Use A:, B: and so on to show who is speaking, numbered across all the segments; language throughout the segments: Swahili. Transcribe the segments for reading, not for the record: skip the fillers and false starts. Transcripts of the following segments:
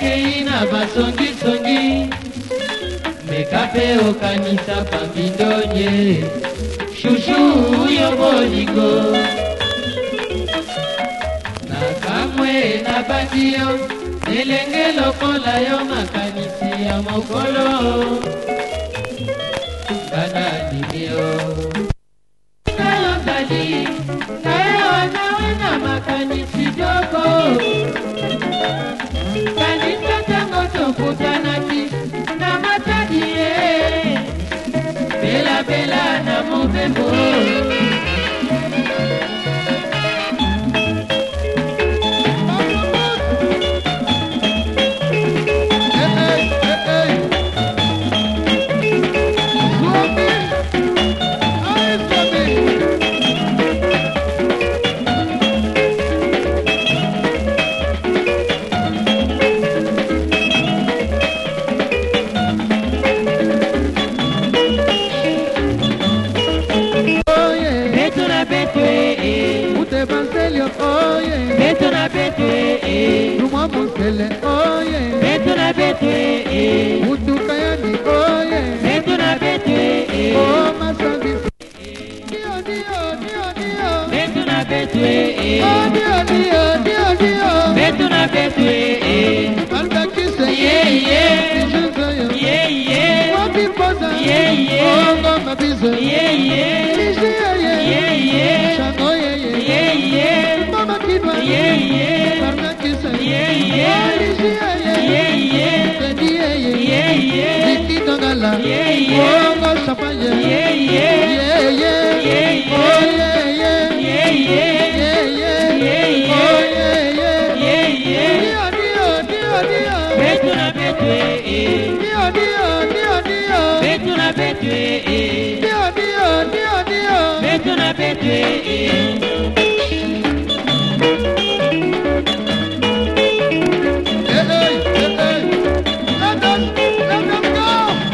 A: kei na basongi songi mekape okanisa pambindonye shushu yo bolingo na kamwe na bandio elenge lokola yo makanisi ya mokolo bana dimio kayo dali kayo wana makanisi joko kanisa tango tokutanaki na matadie bela bela na mobembo Betuna betwe,
B: Ruma Musele, oye.
A: Betuna betwe,
B: Utukayani, oye.
A: Betuna betwe,
B: Oh, Masabi. Dio, Dio, Dio, Dio.
A: Betuna betwe,
B: Oh, Dio, Dio, Dio, Dio.
A: Betuna betwe,
B: Albakise,
A: yeah, yeah,
B: Nijuzoyo.
A: yeah, yeah,
B: Wapi posa,
A: yeah, yeah.
B: Oh, Ngoma bizo,
A: yeah, yeah,
B: Nishi, yeah,
A: yeah, yeah,
B: Shango, yeah,
A: yeah, yeah,
B: Mama Kidwa,
A: yeah, yeah,
B: Barnakise,
A: yeah, yeah,
B: Nishi,
A: yeah, yeah,
B: Teddy,
A: yeah, yeah,
B: Viki Dongala,
A: yeah, yeah,
B: Oh, Ngoshapaya,
A: yeah, yeah,
B: yeah, yeah,
A: yeah,
B: Oh, yeah, yeah,
A: yeah, yeah,
B: yeah, yeah,
A: yeah,
B: Oh, yeah, yeah,
A: yeah, yeah.
B: Dio, Dio, Dio, Dio.
A: Betuna betwe,
B: Dio, Dio, Dio, Dio.
A: betuna betwe,
B: Dio, Dio, Dio, Dio.
A: betuna betwe.
B: Hey, hey, hey, hey. Let us go.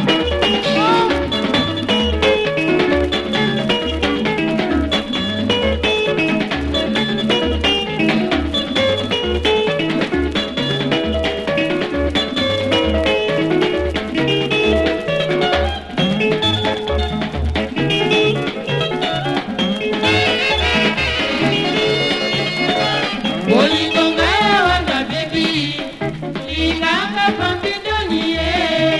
A: Bolingo ngae wanga baby, linganga pambindoni ye.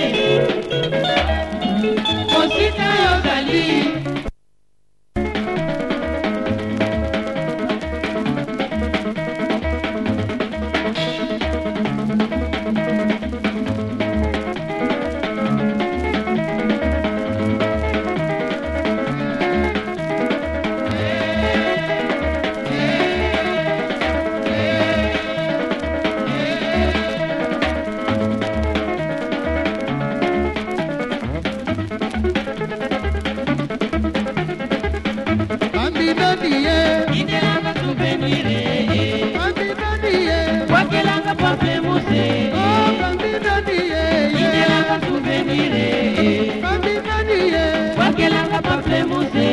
A: Mosika yo gali. Inelanga tubenwire, wakelanga pamplemuse. Inelanga tubenwire, wakelanga pamplemuse.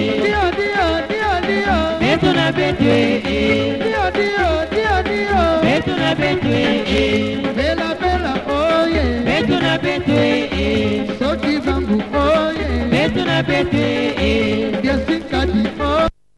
A: Betuna betwe, betuna betwe,
B: Bella, Bella, oye.
A: betuna betwe,
B: Soki Bambu, oye.
A: betuna betwe.